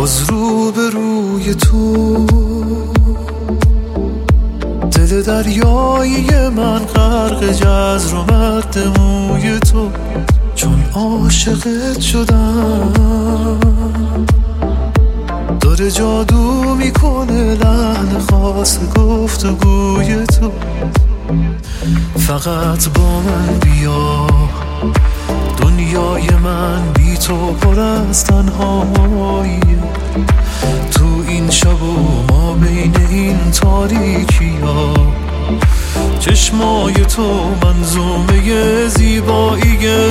باز رو به روی تو، دل دریایی من غرق جزر و مد موی تو. چون عاشقت شدم داره جادو میکنه لحن خاص گفتگوی تو. فقط با من بیا، دنیای من بی تو پر از تنهاییه. تو این شب و ما بین این تاریکی ها، چشمای تو منظومه زیباییه.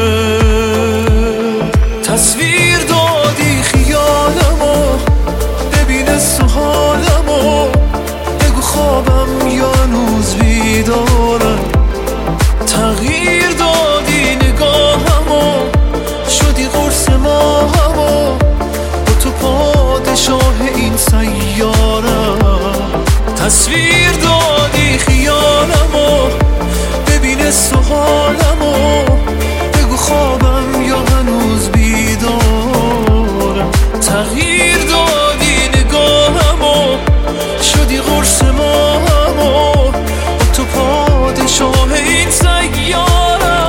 تصویر دادی خیالمو، ببین حس و حالمو، بگو خوابم یا هنوز بیدارم. تغییر دادی نگاهمو، شدی قرص ماهمو، با تو پادشاه این سیارم. تصویر دادی خیالمو، ببین حس و حالمو، بگو خوابم یا هنوز بیدارم. تغییر دادی نگاهمو، شدی قرص ماهمو، با تو پادشاه این سیارم.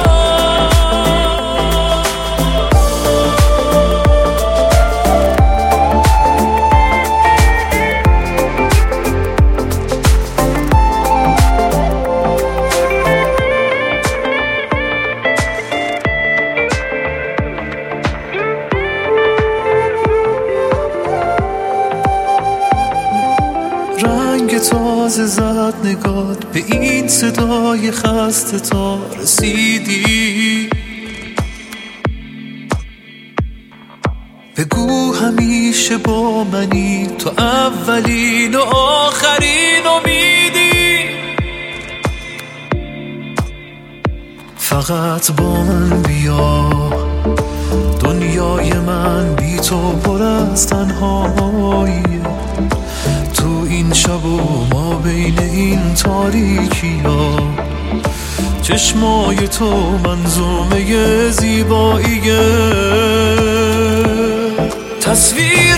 رنگ تازه زد نگات به این صدای خسته تا رسیدی. بگو همیشه با منی، تو اولین و آخرین امیدی. فقط با من بیا، دنیای من بی تو پر از تنهاییه. تو این شب و ما بین این تاریکی ها، چشمای تو منظومه زیباییه. تصویر